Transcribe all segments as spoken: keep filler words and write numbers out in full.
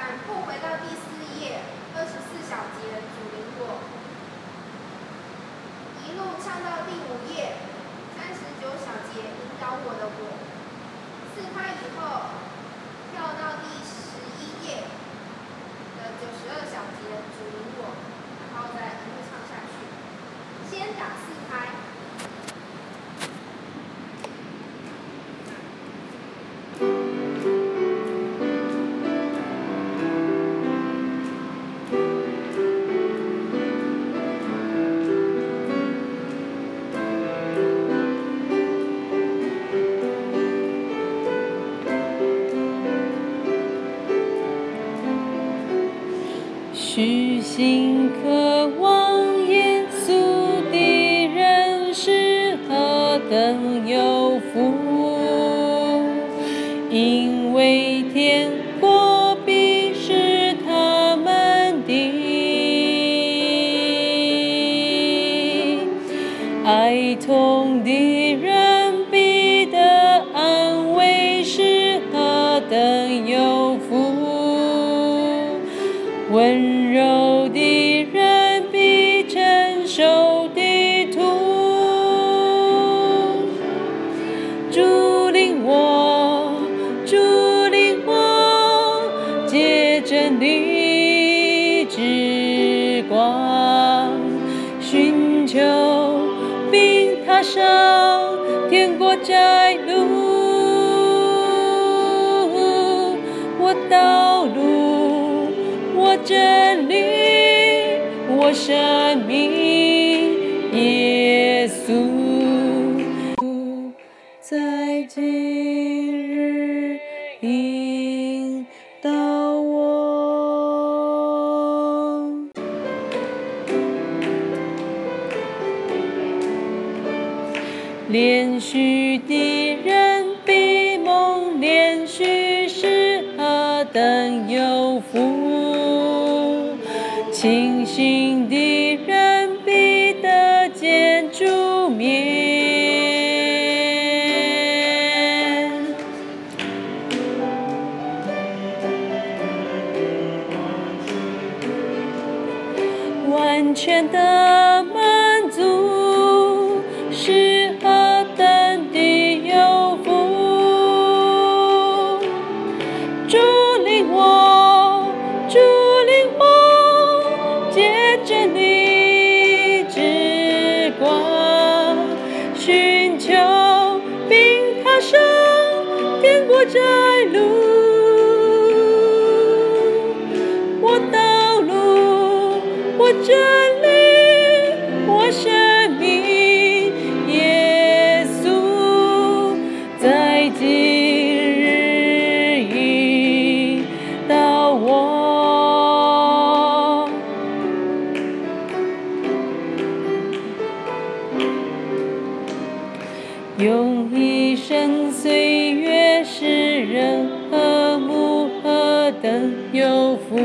反复回到第四页二十四小节，主领我，一路唱到第五页三十九小节，引导我的我。四拍以后，跳到第十一页的九十二小节，主领我，然后再一路唱下去。先打四拍。 虚心渴望耶稣的人是何等有福，因为天国必是他们的，哀痛的人必得安慰是何等有福，温柔的人必承受地土，主领我，主领我，借真理之光，寻求并踏上天国窄路，我道路，我真理，我生命，耶稣，在今日引导我。连续的人必蒙连续是何等有福，清醒的人必得见主面，完全的满足是何等的有福，主领我，主领我，借真理之光，寻求并踏上天国窄路，我道路，我真理，我生命，耶稣，在今日引导我。用一生岁月使人和睦何等有福，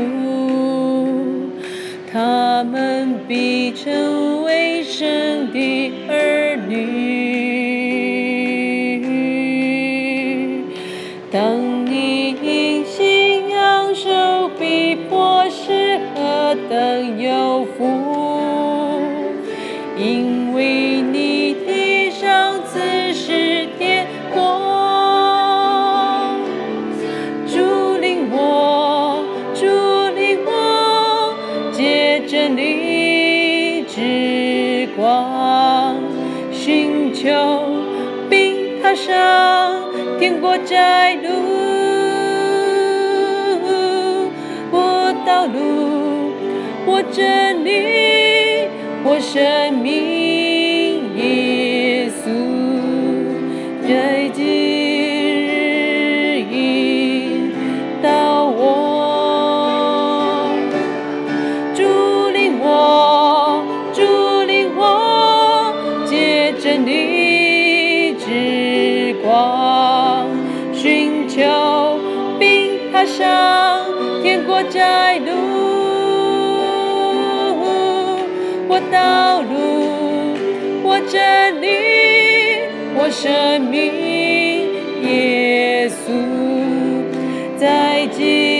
他们必成为神的儿女。当你因信仰受逼迫是何等有福，因为你地上此是天国，主领我，主领我，借真理之光，寻求并踏上天国窄路，我道路，我真理，我生命，耶稣，在今日引导我，主领我，主领我，借真理之光，寻求并踏上天国窄路，我道路，我真理，我生命，耶稣，在今